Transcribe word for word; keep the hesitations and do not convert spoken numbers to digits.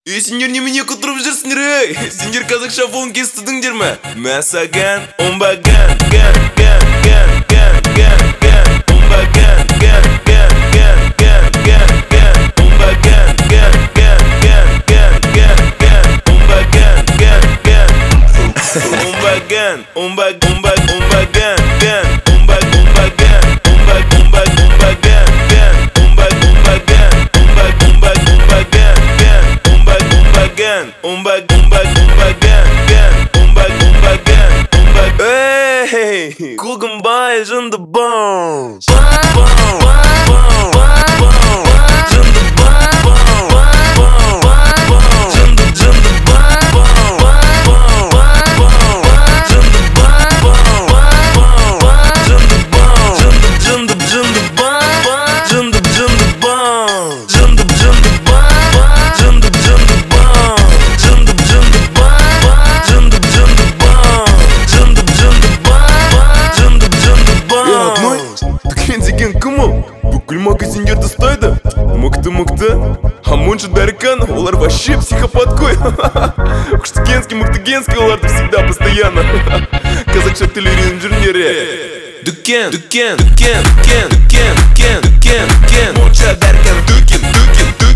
Ey сендер немене құтырып жүрсіңдер ей? Сендер қазақша фон естідіңдер ме? Мәсәгән, омбаган, ган, ган, ган, ган, ган, ган, омбаган, ган, ган, ган, ган, ган, ган, омбаган, ган, ган, ган, ган, ган, ган, омбаган, ган, ган, омбаган, омбаг, омбаг, омбаган, ган, омбаг, омбаган, омбаг, омбаг, омбаган, ган, омбаг, омбаган, омбаг, омбаг, омбаган, ган, омбаг, омбаган, омбаг, омбаг, омбаган, ган, омбаг, омбаган, омбаг. Эй, Кулгамбай is in the bones. Бүкіл магазиндерді ұстайды. Мықты-мықты Амоншы Дарикан, олар вообще психопат қой. Күштігенский, мықтыгенский, оларды всегда постоянно. Қазақша тіл үйреніп жүріңдер. Дүкен, дүкен, дүкен, дүкен, дүкен, дүкен, дүкен, Монша Дарикан, дүкен, дүкен, дүкен.